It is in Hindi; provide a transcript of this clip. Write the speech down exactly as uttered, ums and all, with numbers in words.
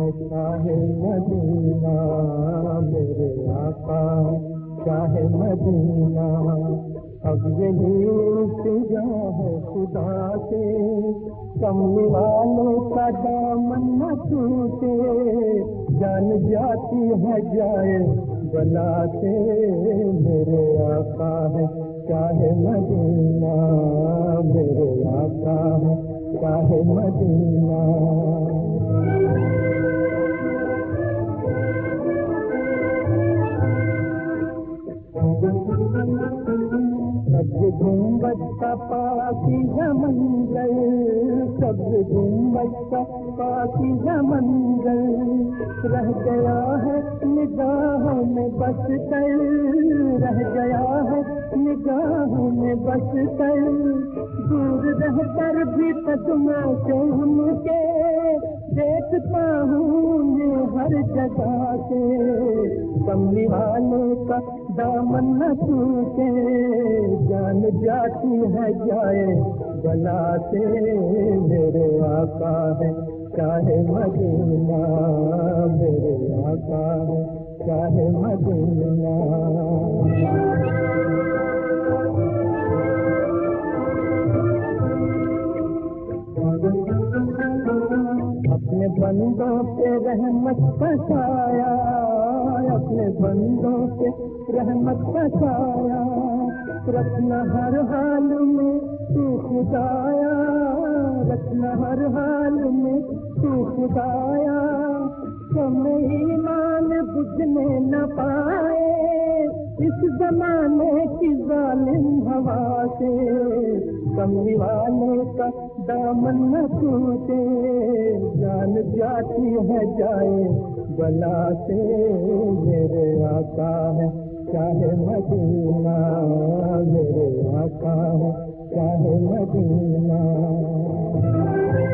शाहे मदीना मेरे आका शाहे मदीना। अब यही इल्तिजा है खुदा से कमली वालों का दामन न टूटे। जान जाती है जाए बला से मेरे आका है शाहे मदीना मेरे आका है शाहे मदीना। सब्ज़ गुंबद का पाकीज़ा मंज़र सब्ज़ गुंबद का पाकीज़ा मंज़र रह गया है निगाहों में बस कर। रह गया है निगाहों में बस कर। दूर रहकर भी कदमों से हमके देखता हूँ मैं हर जगह से। कमली वालों का दामन न टूटे। जान जाती है जाए बला से मेरे आका है शाहे मदीना मेरे आका है शाहे मदीना। अपने बंदों पे रहमत का साया अपने बंदों पे रहमत का साया रखना हर हाल में तू खुदाया। रखना हर हाल में तू खुदाया। हमें ईमान बुझने न पाए इस जमाने की जालिम हवा से। कमली वाले का दामन न टूटे। जान जाती है जाए बला से मेरे आका है शाहे मदीना मेरे आका है शाहे मदीना।